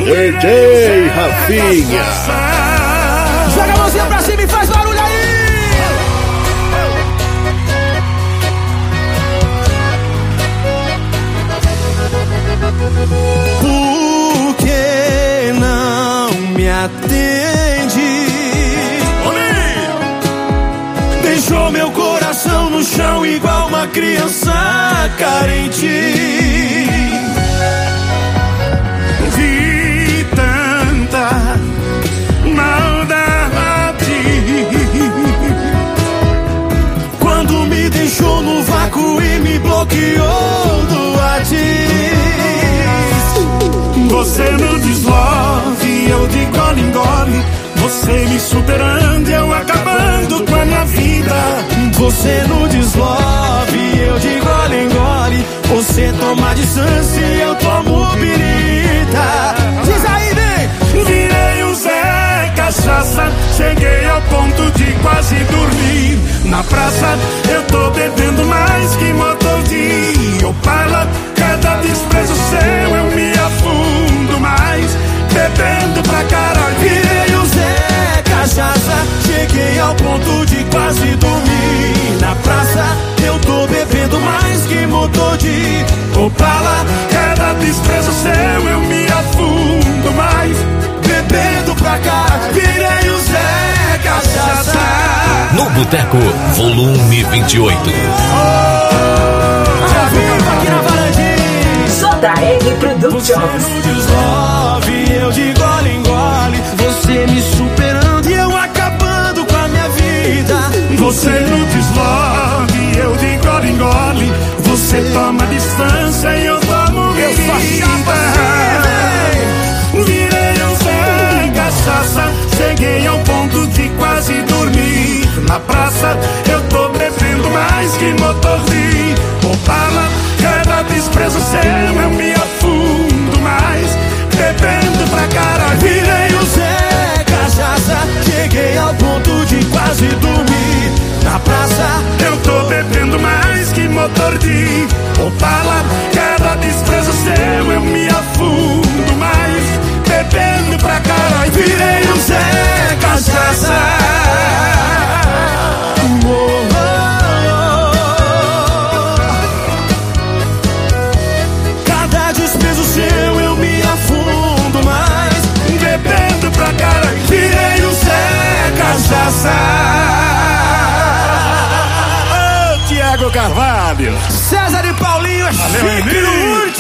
DJ Rafinha. Joga a mãozinha pra cima e faz barulho aí. Por que não me atende? Deixou meu coração no chão igual uma criança carente. Vi tanta maldade quando me deixou no vácuo e me bloqueou do Whats. Você no deslove, eu de gole em gole. Você me superando e eu acabando com a minha vida. Você no deslove, eu de gole em gole. Você toma distância e eu tomo pirita. Diz aí, vem! Virei o Zé Cachaça, cheguei ao ponto de quase dormir. Na praça eu tô bebendo mais que motor de Opala. Cada desprezo seu eu me afundo mais, bebendo pra caralho. Virei o Zé Cachaça, cheguei ao ponto de quase dormir. Na praça eu tô bebendo mais que motor de Opala. Cada desprezo seu eu me afundo mais, bebendo pra caralho. Virei o Zé Cachaça. No Boteco, volume 28. Já vivo aqui na varandinha. JR Productions. Você no deslove, eu de gole em gole. Você me superando e eu acabando com a minha vida. Você no deslove, eu de gole em gole. Você toma distância e eu tomo vida. Virei um Zé Cachaça, cheguei ao ponto de quase dormir. Na praça eu tô bebendo mais que motor de Opala. Cada desprezo seu eu me afundo mais, bebendo pra caralho. Virei o Zé Cachaça, cheguei ao ponto de quase dormir. Na praça eu tô bebendo mais que motor de Opala. Cada desprezo seu eu me afundo mais, bebendo pra caralho. Virei o Zé Cachaça. Cada desprezo seu eu me afundo mais, bebendo pra caralho. Virei o Zé Cachaça. Tiago Carvalho. César e Paulinho é chique no